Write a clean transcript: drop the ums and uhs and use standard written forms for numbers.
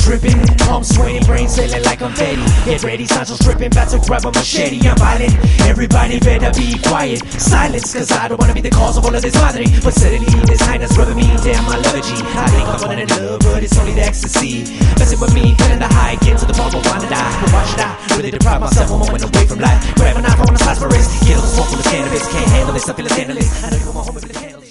dripping, palms sweating, brains sailing like confetti. Get ready, Sancho's dripping, about to grab a machete. I'm violent, everybody better be quiet. Silence, cause I don't wanna be the cause of all of this madre. But suddenly this highness rubbing me down, I love it, G. I think I'm falling in love, but it's only the ecstasy. Messing with me, feeling the high, get to the point where I wanna die. But why should I really deprive myself a moment away from life? Grab a knife, I wanna slice my wrist, kill the smoke full of cannabis. Can't handle this, I feel scandalous. I know you want my home with the candles.